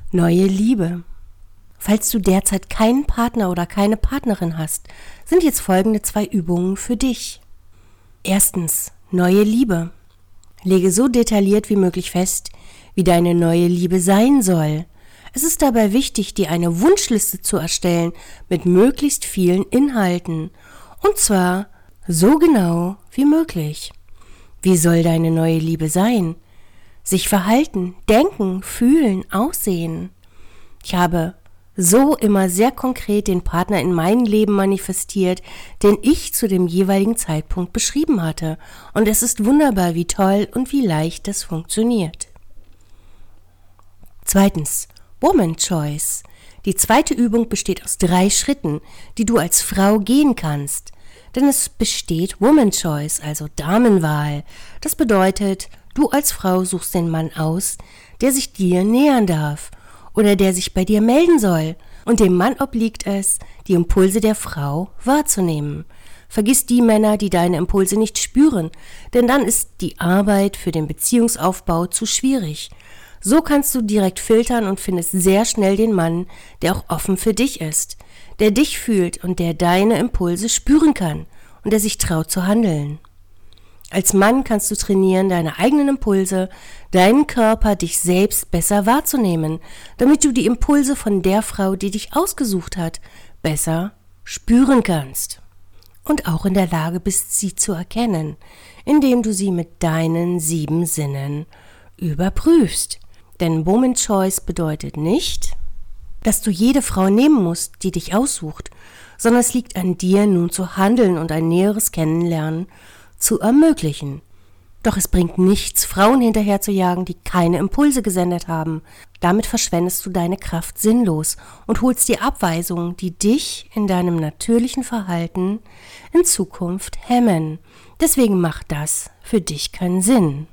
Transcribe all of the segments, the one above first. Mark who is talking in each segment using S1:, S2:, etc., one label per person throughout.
S1: Neue Liebe. Falls du derzeit keinen Partner oder keine Partnerin hast, sind jetzt folgende 2 Übungen für dich. Erstens, neue Liebe. Lege so detailliert wie möglich fest, wie deine neue Liebe sein soll. Es ist dabei wichtig, dir eine Wunschliste zu erstellen mit möglichst vielen Inhalten. Und zwar so genau wie möglich. Wie soll deine neue Liebe sein? Sich verhalten, denken, fühlen, aussehen. Ich habe so immer sehr konkret den Partner in meinem Leben manifestiert, den ich zu dem jeweiligen Zeitpunkt beschrieben hatte. Und es ist wunderbar, wie toll und wie leicht das funktioniert. Zweitens, Woman Choice. Die zweite Übung besteht aus 3 Schritten, die du als Frau gehen kannst. Denn es besteht Woman Choice, also Damenwahl. Das bedeutet, du als Frau suchst den Mann aus, der sich dir nähern darf oder der sich bei dir melden soll. Und dem Mann obliegt es, die Impulse der Frau wahrzunehmen. Vergiss die Männer, die deine Impulse nicht spüren, denn dann ist die Arbeit für den Beziehungsaufbau zu schwierig. So kannst du direkt filtern und findest sehr schnell den Mann, der auch offen für dich ist, der dich fühlt und der deine Impulse spüren kann und der sich traut zu handeln. Als Mann kannst du trainieren, deine eigenen Impulse, deinen Körper, dich selbst besser wahrzunehmen, damit du die Impulse von der Frau, die dich ausgesucht hat, besser spüren kannst. Und auch in der Lage bist, sie zu erkennen, indem du sie mit deinen 7 Sinnen überprüfst. Denn Woman Choice bedeutet nicht, dass du jede Frau nehmen musst, die dich aussucht, sondern es liegt an dir, nun zu handeln und ein näheres Kennenlernen zu ermöglichen. Doch es bringt nichts, Frauen hinterher zu jagen, die keine Impulse gesendet haben. Damit verschwendest du deine Kraft sinnlos und holst dir Abweisungen, die dich in deinem natürlichen Verhalten in Zukunft hemmen. Deswegen macht das für dich keinen Sinn.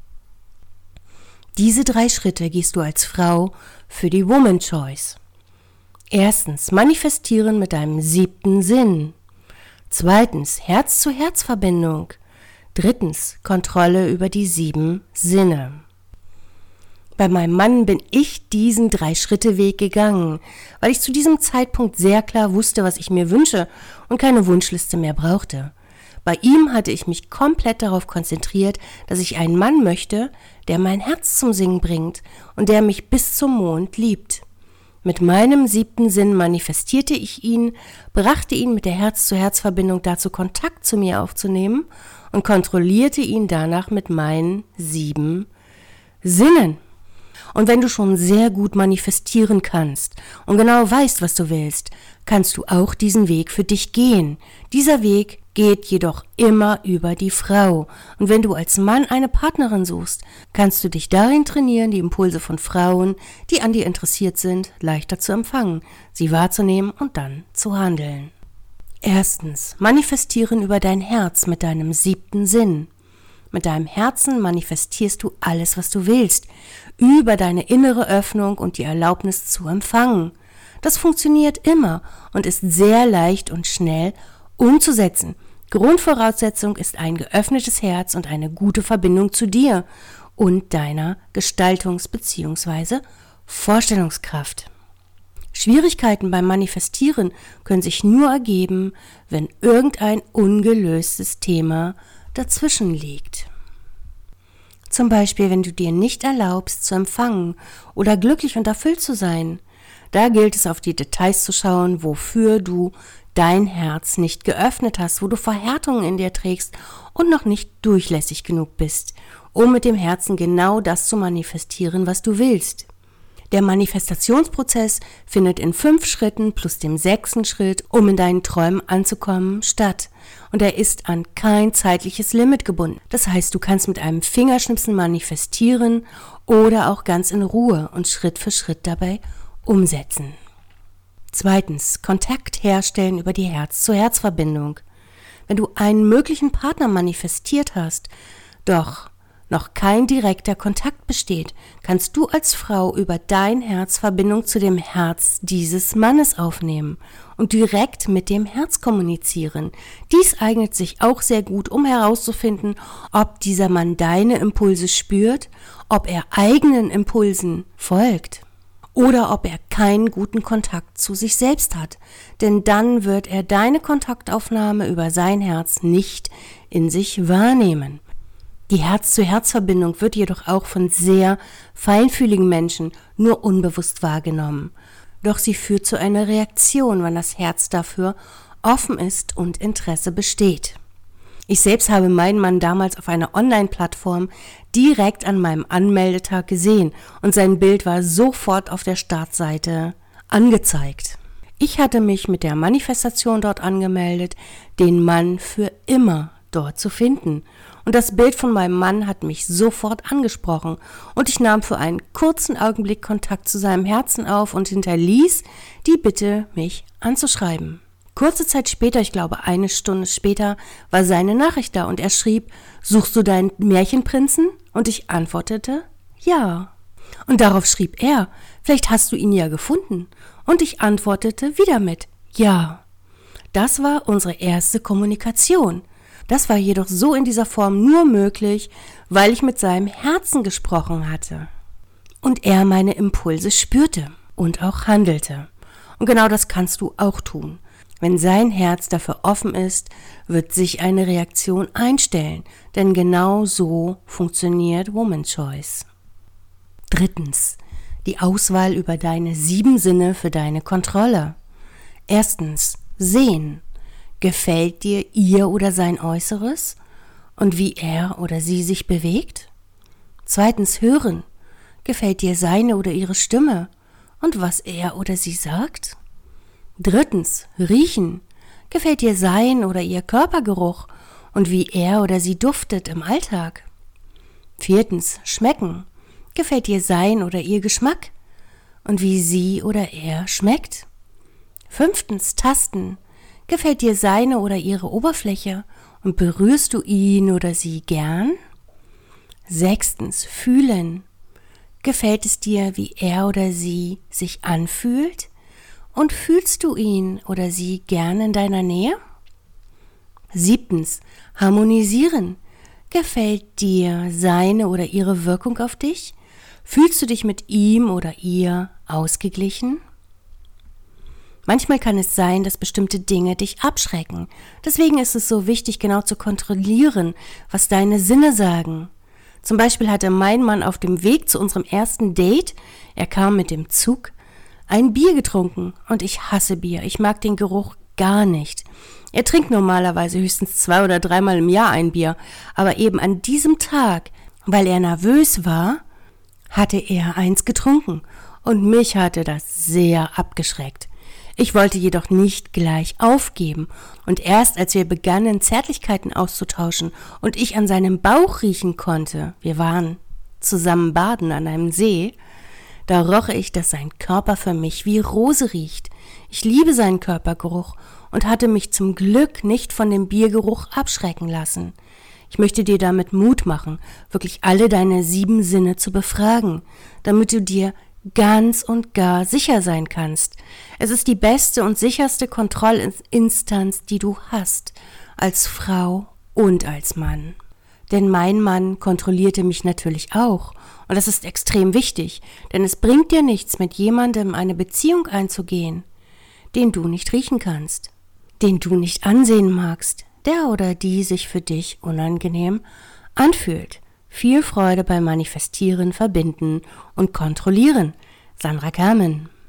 S1: Diese 3 Schritte gehst du als Frau für die Woman Choice. Erstens, manifestieren mit deinem 7. Sinn. Zweitens, Herz-zu-Herz-Verbindung. Drittens, Kontrolle über die 7 Sinne. Bei meinem Mann bin ich diesen 3-Schritte-Weg gegangen, weil ich zu diesem Zeitpunkt sehr klar wusste, was ich mir wünsche und keine Wunschliste mehr brauchte. Bei ihm hatte ich mich komplett darauf konzentriert, dass ich einen Mann möchte, der mein Herz zum Singen bringt und der mich bis zum Mond liebt. Mit meinem 7. Sinn manifestierte ich ihn, brachte ihn mit der Herz-zu-Herz-Verbindung dazu, Kontakt zu mir aufzunehmen und kontrollierte ihn danach mit meinen 7 Sinnen. Und wenn du schon sehr gut manifestieren kannst und genau weißt, was du willst, kannst du auch diesen Weg für dich gehen. Dieser Weg geht jedoch immer über die Frau. Und wenn du als Mann eine Partnerin suchst, kannst du dich darin trainieren, die Impulse von Frauen, die an dir interessiert sind, leichter zu empfangen, sie wahrzunehmen und dann zu handeln. Erstens, manifestieren über dein Herz mit deinem 7. Sinn. Mit deinem Herzen manifestierst du alles, was du willst, über deine innere Öffnung und die Erlaubnis zu empfangen. Das funktioniert immer und ist sehr leicht und schnell umzusetzen. Grundvoraussetzung ist ein geöffnetes Herz und eine gute Verbindung zu dir und deiner Gestaltungs- bzw. Vorstellungskraft. Schwierigkeiten beim Manifestieren können sich nur ergeben, wenn irgendein ungelöstes Thema dazwischen liegt. Zum Beispiel, wenn du dir nicht erlaubst zu empfangen oder glücklich und erfüllt zu sein. Da gilt es, auf die Details zu schauen, wofür du dein Herz nicht geöffnet hast, wo du Verhärtungen in dir trägst und noch nicht durchlässig genug bist, um mit dem Herzen genau das zu manifestieren, was du willst. Der Manifestationsprozess findet in 5 Schritten plus dem 6. Schritt, um in deinen Träumen anzukommen, statt. Und er ist an kein zeitliches Limit gebunden. Das heißt, du kannst mit einem Fingerschnipsen manifestieren oder auch ganz in Ruhe und Schritt für Schritt dabei umsetzen. Zweitens, Kontakt herstellen über die Herz-zu-Herz-Verbindung. Wenn du einen möglichen Partner manifestiert hast, doch noch kein direkter Kontakt besteht, kannst du als Frau über dein Herz Verbindung zu dem Herz dieses Mannes aufnehmen und direkt mit dem Herz kommunizieren. Dies eignet sich auch sehr gut, um herauszufinden, ob dieser Mann deine Impulse spürt, ob er eigenen Impulsen folgt oder ob er keinen guten Kontakt zu sich selbst hat, denn dann wird er deine Kontaktaufnahme über sein Herz nicht in sich wahrnehmen. Die Herz-zu-Herz-Verbindung wird jedoch auch von sehr feinfühligen Menschen nur unbewusst wahrgenommen. Doch sie führt zu einer Reaktion, wenn das Herz dafür offen ist und Interesse besteht. Ich selbst habe meinen Mann damals auf einer Online-Plattform direkt an meinem Anmeldetag gesehen und sein Bild war sofort auf der Startseite angezeigt. Ich hatte mich mit der Manifestation dort angemeldet, den Mann für immer dort zu finden. Und das Bild von meinem Mann hat mich sofort angesprochen und ich nahm für einen kurzen Augenblick Kontakt zu seinem Herzen auf und hinterließ die Bitte, mich anzuschreiben. Kurze Zeit später, ich glaube 1 Stunde später, war seine Nachricht da und er schrieb, suchst du deinen Märchenprinzen? Und ich antwortete, ja. Und darauf schrieb er, vielleicht hast du ihn ja gefunden. Und ich antwortete wieder mit, ja. Das war unsere erste Kommunikation. Das war jedoch so in dieser Form nur möglich, weil ich mit seinem Herzen gesprochen hatte. Und er meine Impulse spürte und auch handelte. Und genau das kannst du auch tun. Wenn sein Herz dafür offen ist, wird sich eine Reaktion einstellen, denn genau so funktioniert Woman's Choice. 3. Die Auswahl über deine 7 Sinne für deine Kontrolle. 1. Sehen. Gefällt dir ihr oder sein Äußeres und wie er oder sie sich bewegt? 2. Hören. Gefällt dir seine oder ihre Stimme und was er oder sie sagt? 3. Riechen. Gefällt dir sein oder ihr Körpergeruch und wie er oder sie duftet im Alltag? 4. Schmecken. Gefällt dir sein oder ihr Geschmack und wie sie oder er schmeckt? 5. Tasten. Gefällt dir seine oder ihre Oberfläche und berührst du ihn oder sie gern? 6. Fühlen. Gefällt es dir, wie er oder sie sich anfühlt? Und fühlst du ihn oder sie gern in deiner Nähe? 7. Harmonisieren. Gefällt dir seine oder ihre Wirkung auf dich? Fühlst du dich mit ihm oder ihr ausgeglichen? Manchmal kann es sein, dass bestimmte Dinge dich abschrecken. Deswegen ist es so wichtig, genau zu kontrollieren, was deine Sinne sagen. Zum Beispiel hatte mein Mann auf dem Weg zu unserem ersten Date, er kam mit dem Zug, ein Bier getrunken und ich hasse Bier. Ich mag den Geruch gar nicht. Er trinkt normalerweise höchstens 2 oder 3 Mal im Jahr ein Bier, aber eben an diesem Tag, weil er nervös war, hatte er eins getrunken und mich hatte das sehr abgeschreckt. Ich wollte jedoch nicht gleich aufgeben und erst als wir begannen, Zärtlichkeiten auszutauschen und ich an seinem Bauch riechen konnte, wir waren zusammen baden an einem See, da roch ich, dass sein Körper für mich wie Rose riecht. Ich liebe seinen Körpergeruch und hatte mich zum Glück nicht von dem Biergeruch abschrecken lassen. Ich möchte dir damit Mut machen, wirklich alle deine 7 Sinne zu befragen, damit du dir ganz und gar sicher sein kannst. Es ist die beste und sicherste Kontrollinstanz, die du hast, als Frau und als Mann. Denn mein Mann kontrollierte mich natürlich auch. Und das ist extrem wichtig, denn es bringt dir nichts, mit jemandem eine Beziehung einzugehen, den du nicht riechen kannst, den du nicht ansehen magst, der oder die sich für dich unangenehm anfühlt. Viel Freude beim Manifestieren, Verbinden und Kontrollieren. Sandra Kamen.